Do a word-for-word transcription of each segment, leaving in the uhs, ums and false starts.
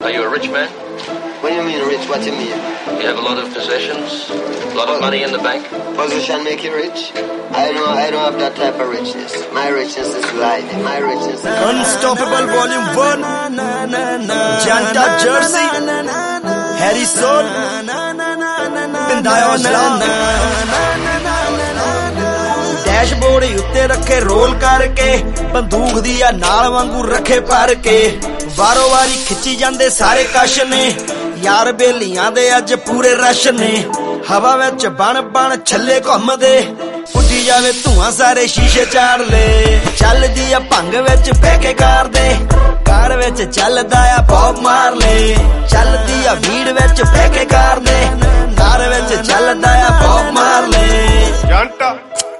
Are you a rich man? What do you mean rich? What do you mean? You have a lot of possessions? A lot of money in the bank? Position make you rich? I don't I don't have that type of richness. My richness is life. My richness is Unstoppable Volume one. Janta Jersey. Harry Soul. Pindayo dashboard ਉੱਤੇ ਰੱਖੇ role ਕਰਕੇ ਬੰਦੂਕ ਦੀ ਆ ਨਾਲ ਵਾਂਗੂ ਰੱਖੇ ਭਰ ਕੇ ਵਾਰੋ ਵਾਰੀ ਖਿੱਚੀ ਜਾਂਦੇ ਸਾਰੇ ਕਸ਼ ਨੇ ਯਾਰ ਬੇਲੀਆਂ ਦੇ ਅੱਜ ਪੂਰੇ ਰਸ਼ ਨੇ ਹਵਾ ਵਿੱਚ ਬਣ ਬਣ ਛੱਲੇ ਘੁੰਮਦੇ ਉੱਡੀ ਜਾਵੇ ਧੂਆਂ ਸਾਰੇ ਸ਼ੀਸ਼ੇ ਚਾੜ ਲੈ ਚੱਲਦੀ ਆ ਭੰਗ ਵਿੱਚ ਬਹਿ ਕੇ ਕਾਰ ਦੇ ਕਾਰ ਵਿੱਚ ਚੱਲਦਾ ਆ ਬੌਬ ਮਾਰ ਲੈ ਚੱਲਦੀ ਆ ਭੀੜ ਵਿੱਚ ਬਹਿ ਕੇ ਕਾਰ ਦੇ ਕਾਰ ਵਿੱਚ ਚੱਲਦਾ ਆ ਬੌਬ ਮਾਰ ਲੈ ਜੰਟਾ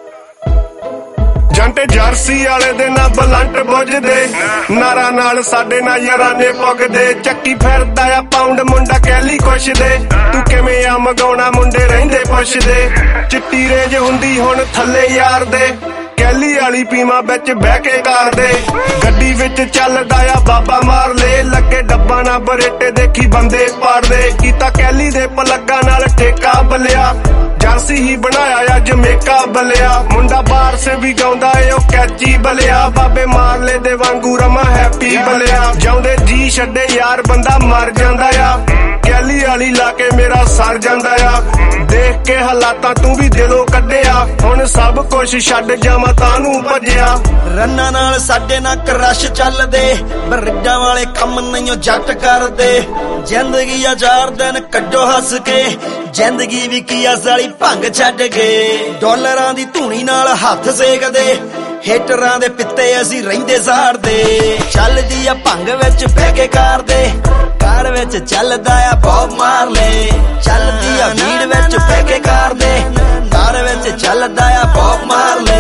ਜੰਟੇ ਜਰਸੀ ਵਾਲੇ ਦੇ ਨਾ ਬਲੰਟ ਬੁੱਝਦੇ ਨਾਰਾ ਨਾਲ ਸਾਡੇ ਨਾਲ ਯਾਰਾਨੇ ਪੁੱਗਦੇ ਚੱਕੀ ਫਿਰਦਾ ਆ ਪਾਉਂਡ ਮੁੰਡਾ ਕਹਿਲੀ ਕੁਛ ਦੇ ਤੂੰ ਕਿਵੇਂ ਆ ਮਗਾਉਣਾ ਮੁੰਡੇ ਰਹਿੰਦੇ ਪੁੱਛਦੇ ਚਿੱਟੀ ਰੇਜ ਹੁੰਦੀ ਹੁਣ ਥੱਲੇ ਯਾਰ ਦੇ ਕਹਿਲੀ ਵਾਲੀ ਪੀਮਾ ਵਿੱਚ ਬਹਿ ਕੇ ਕਰਦੇ ਗੱਡੀ ਵਿੱਚ ਚੱਲਦਾ ਆ ਬਾਬਾ ਮਾਰ ਲੈ ਲੱਗੇ ਡੱਬਾ ਨਾ ਬਰੇਟੇ ਦੇਖੀ ਬੰਦੇ ਪਾੜਦੇ ਕੀਤਾ ਕਹਿਲੀ ਦੇ ਪਲੱਗਾਂ ਨਾਲ ਠੇਕਾ ਬਲਿਆ ਜਰਸੀ ਹੀ ਬਣਾਇਆ ਆ ਜਮੇਕਾ ਬਲਿਆ ਮੁੰਡਾ ਬਾਰਸ ਵੀ ਗਾਉਂਦਾ ਏ ਉਹ ਕੈਚੀ ਬਲਿਆ ਬਾਬੇ ਮਾਰਲੇ ਦੇ ਵਾਂਗੂ ਰਮਾ ਹੈਪੀ ਬਲਿਆ ਜਾਉਂਦੇ ਜੀ ਛੱਡੇ ਯਾਰ ਬੰਦਾ ਮਰ ਜਾਂਦਾ ਆ ਕਹਿਲੀ ਵਾਲੀ ਲਾ ਕੇ ਮੇਰਾ ਸਰ ਜਾਂਦਾ ਆ ਦੇਖ ਕੇ ਹਾਲਾਤਾਂ ਤੂੰ ਵੀ ਦਿਲੋਂ ਕੱਢਿਆ ਹੁਣ ਸਭ ਕੁਛ ਛੱਡ ਜਾਵਾਂ ਤਾਂ ਨੂੰ ਭੱਜਿਆ ਰੰਨਾਂ ਨਾਲ ਸਾਡੇ ਨਾਲ ਕਰਸ਼ ਚੱਲਦੇ ਬਰਿੱਡਾਂ ਵਾਲੇ ਕੰਮ ਨਹੀਂ ਜੱਟ ਕਰਦੇ ਜ਼ਿੰਦਗੀ ਆ ਚਾਰ ਦਿਨ ਕੱਢੋ ਹੱਸ ਕੇ ਜ਼ਿੰਦਗੀ ਵੀ ਕੀ ਆ ਸਾਲੀ ਭੰਗ ਛੱਡ ਕੇ ਡਾਲਰਾਂ ਦੀ ਧੂਣੀ ਨਾਲ ਹੱਥ ਸੇਕਦੇ ਹੇਟਰਾਂ ਦੇ ਪਿੱਤੇ ਅਸੀਂ ਰਹਿੰਦੇ ਸਾੜਦੇ ਚੱਲਦੀ ਆ ਭੰਗ ਵਿੱਚ ਬਹਿ ਕੇ ਕਰਦੇ ਕਾਰ ਵਿੱਚ ਚੱਲਦਾ ਆ ਬੌਬ ਮਾਰ ਲੈ ਚੱਲਦੀ ਆ ਭੀੜ ਵਿੱਚ ਬਹਿ ਕੇ ਕਰਦੇ ਕਾਰ ਵਿੱਚ ਚੱਲਦਾ ਆ ਬੌਬ ਮਾਰ ਲੈ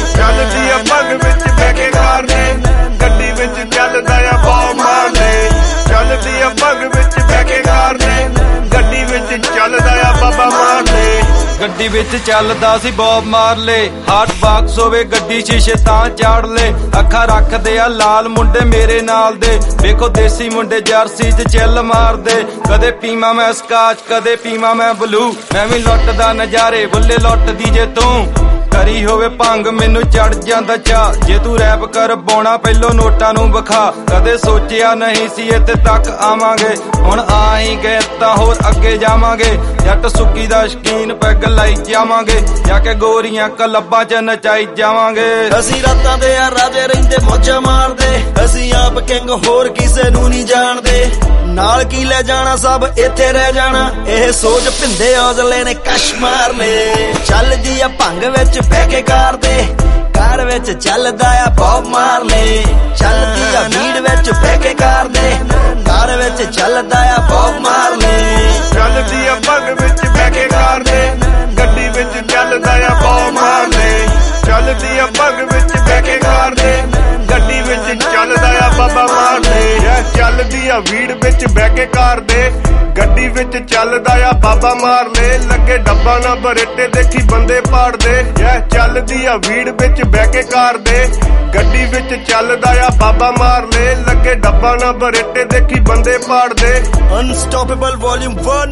ਚੱਲਦੀ ਆ ਭੰਗ ਵਿੱਚ ਬਹਿ ਕੇ ਕਰਦੇ ਗੱਡੀ ਵਿੱਚ ਚੱਲਦਾ ਆ ਬੌਬ ਮਾਰ ਲੈ ਚੱਲਦੀ ਆ ਭੰਗ ਵਿੱਚ ਬਹਿ ਕੇ ਕਰਦੇ ਗੱਡੀ ਵਿੱਚ ਚੱਲਦਾ ਆ ਬਾਬਾ ਮਾਰ ਲੈ ਗੱਡੀ ਵਿੱਚ ਚੱਲਦਾ ਸੀ ਬੌਬ ਮਾਰ ਲੈ ਹਾਰਟ ਬਾਕਸ ਹੋਵੇ ਗੱਡੀ ਸ਼ੀਸ਼ੇ ਤਾਂ ਚਾੜ ਲੈ ਅੱਖਾਂ ਰੱਖਦੇ ਆ ਲਾਲ ਮੁੰਡੇ ਮੇਰੇ ਨਾਲ ਦੇ ਵੇਖੋ ਦੇਸੀ ਮੁੰਡੇ ਜਰਸੀ 'ਚ ਚਿੱਲ ਮਾਰਦੇ ਕਦੇ ਪੀਮਾ ਮੈਂ ਸਕਾਚ ਕਦੇ ਪੀਮਾ ਮੈਂ ਬਲੂ ਮੈਂ ਵੀ ਲੁੱਟਦਾ ਨਜ਼ਾਰੇ ਬੁੱਲੇ ਲੁੱਟਦੀ ਜੇ ਤੂੰ ਕਰੀ ਹੋਵੇ ਭੰਗ ਮੈਨੂੰ ਚੜ ਜਾਂਦਾ ਚਾ ਜੇ ਤੂੰ ਰੈਪ ਕਰ ਬਾਉਣਾ ਪਹਿਲੋਂ ਨੋਟਾਂ ਨੂੰ ਵਿਖਾ ਕਦੇ ਸੋਚਿਆ ਨਹੀਂ ਸੀ ਇੱਥੇ ਤੱਕ ਆਵਾਂਗੇ ਹੁਣ ਆ ਹੀ ਗਏ ਤਾਂ ਹੋਰ ਅੱਗੇ ਜਾਵਾਂਗੇ ਜੱਟ ਸੁੱਕੀ ਦਾ ਸ਼ਕੀਨ ਪੈਗ ਲਾਈ ਜਾਵਾਂਗੇ ਜਾ ਕੇ ਗੋਰੀਆਂ ਕਲੱਬਾਂ 'ਚ ਨਚਾਈ ਜਾਵਾਂਗੇ ਅਸੀਂ ਰਾਤਾਂ ਦੇ ਆ ਰਾਜੇ ਰਹਿੰਦੇ ਮੌਜਾਂ ਮਾਰਦੇ ਅਸੀਂ ਆਪ ਕਿੰਗ ਹੋਰ ਕਿਸੇ ਨੂੰ ਨਹੀਂ ਜਾਣਦੇ ਨਾਲ ਕੀ ਲੈ ਜਾਣਾ ਸਭ ਇੱਥੇ ਰਹਿ ਜਾਣਾ ਇਹ ਸੋਚ ਭਿੰਦੇ ਔਜਲੇ ਨੇ ਕਸ਼ ਮਾਰ ਲੈ ਚੱਲਦੀ ਆ ਭੰਗ ਵਿੱਚ ਬਹਿ ਕੇ ਕਰਦੇ ਕਾਰ ਵਿੱਚ ਚੱਲਦਾ ਆ ਬੌਬ ਮਾਰ ਲੈ ਚੱਲਦੀ ਆ ਭੀੜ ਵਿੱਚ ਬਹਿ ਕੇ ਕਰਦੇ ਕਾਰ ਵਿੱਚ ਚੱਲਦਾ ਆ ਬੌਬ ਮਾਰ ਲੈ ਚੱਲਦੀ ਆ ਭੰਗ ਵਿੱਚ ਬਹਿ ਕੇ ਕਰਦੇ ਗੱਡੀ ਵਿੱਚ ਚੱਲਦਾ ਆ ਬੌਬ ਮਾਰ ਲੈ ਚੱਲਦੀ ਆ ਭੰਗ ਵਿੱਚ ਬਹਿ ਕੇ ਕਰਦੇ ਗੱਡੀ ਵਿੱਚ ਚੱਲਦਾ ਆ ਬਾਬਾ ਮਾਰ ਲੈ ਚੱਲਦੀ ਆ ਭੀੜ ਵਿੱਚ ਬਹਿ ਕੇ ਕਰਦੇ ਗੱਡੀ ਵਿੱਚ ਚੱਲਦਾ ਆ ਬਾਬਾ ਮਾਰ ਲੈ ਲੱਗੇ ਡੱਬਾ ਨਾ ਬਰੇਟੇ ਦੇਖੀ ਬੰਦੇ ਪਾੜਦੇ ਯਾ ਚੱਲਦੀ ਆ ਭੀੜ ਵਿੱਚ ਬਹਿ ਕੇ ਕਰਦੇ ਗੱਡੀ ਵਿੱਚ ਚੱਲਦਾ ਆ ਬਾਬਾ ਮਾਰ ਲੈ ਲੱਗੇ ਡੱਬਾ ਨਾ ਬਰੇਟੇ ਦੇਖੀ ਬੰਦੇ ਪਾੜਦੇ ਅਨਸਟਾਪੇਬਲ ਵੋਲਿਊਮ one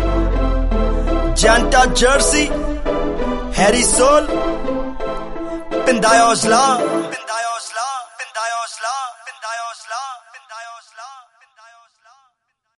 ਜੰਟਾ Jersey Harry Soul Pindaya Aujla